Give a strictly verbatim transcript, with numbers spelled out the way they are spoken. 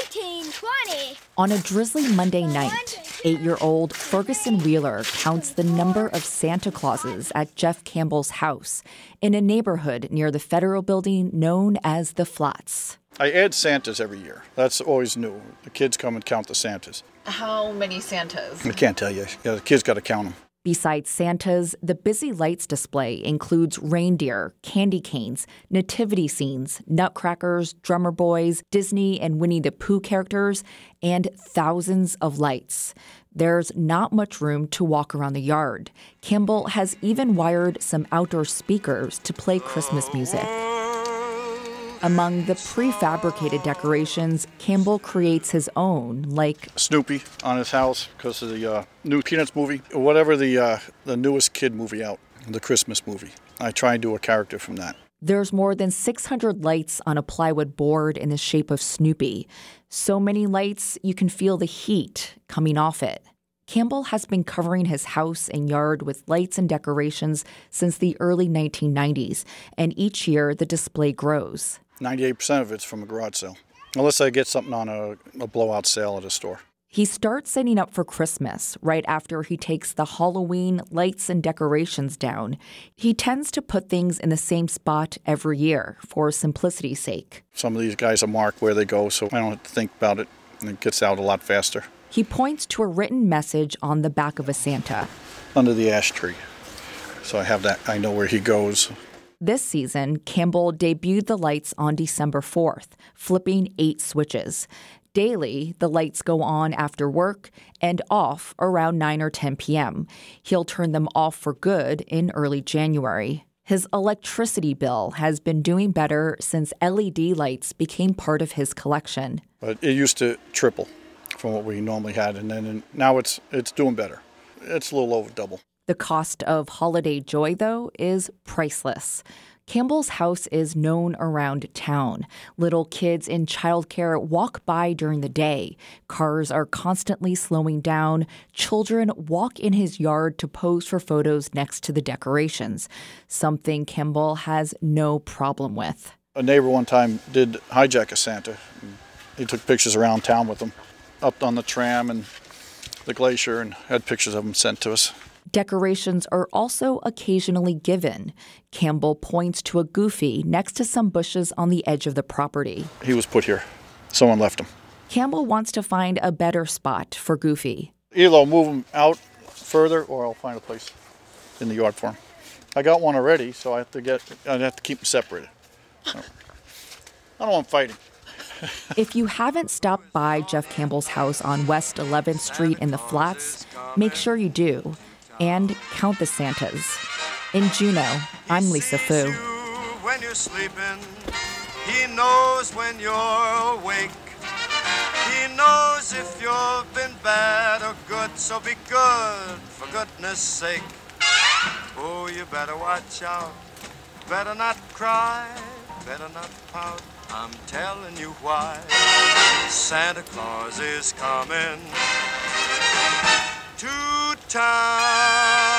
fifteen, twenty. On a drizzly Monday night, eight-year-old Ferguson Wheeler counts the number of Santa Clauses at Jeff Campbell's house in a neighborhood near the federal building known as the Flats. I add Santas every year. That's always new. The kids come and count the Santas. How many Santas? I can't tell you. Yeah, the kids got to count them. Besides Santas, the busy lights display includes reindeer, candy canes, nativity scenes, nutcrackers, drummer boys, Disney and Winnie the Pooh characters, and thousands of lights. There's not much room to walk around the yard. Campbell has even wired some outdoor speakers to play Christmas music. Among the prefabricated decorations, Campbell creates his own, like Snoopy on his house because of the uh, new Peanuts movie, or whatever the uh, the newest kid movie out, the Christmas movie. I try and do a character from that. There's more than six hundred lights on a plywood board in the shape of Snoopy. So many lights, you can feel the heat coming off it. Campbell has been covering his house and yard with lights and decorations since the early nineteen nineties, and each year the display grows. ninety-eight percent of it's from a garage sale, unless I get something on a, a blowout sale at a store. He starts setting up for Christmas right after he takes the Halloween lights and decorations down. He tends to put things in the same spot every year for simplicity's sake. Some of these guys are marked where they go, so I don't have to think about it, and it gets out a lot faster. He points to a written message on the back of a Santa. Under the ash tree. So I have that, I know where he goes. This season, Campbell debuted the lights on December fourth, flipping eight switches. Daily, the lights go on after work and off around nine or ten p.m. He'll turn them off for good in early January. His electricity bill has been doing better since L E D lights became part of his collection. But it used to triple from what we normally had, and then now it's it's doing better. It's a little over double. The cost of holiday joy, though, is priceless. Campbell's house is known around town. Little kids in childcare walk by during the day. Cars are constantly slowing down. Children walk in his yard to pose for photos next to the decorations, something Campbell has no problem with. A neighbor one time did hijack a Santa. He took pictures around town with him, up on the tram and the glacier, and had pictures of him sent to us. Decorations are also occasionally given. Campbell points to a Goofy next to some bushes on the edge of the property. He was put here. Someone left him. Campbell wants to find a better spot for Goofy. Either I'll move him out further or I'll find a place in the yard for him. I got one already, so I have to get. I have to keep them separated. So, I don't want fighting. If you haven't stopped by Jeff Campbell's house on West eleventh Street in the Flats, make sure you do. And count the Santas. In Juneau, I'm Lisa Fu. When you're sleeping, he knows when you're awake. He knows if you've been bad or good, so be good, for goodness sake. Oh, you better watch out, better not cry, better not pout. I'm telling you why. Santa Claus is coming to town.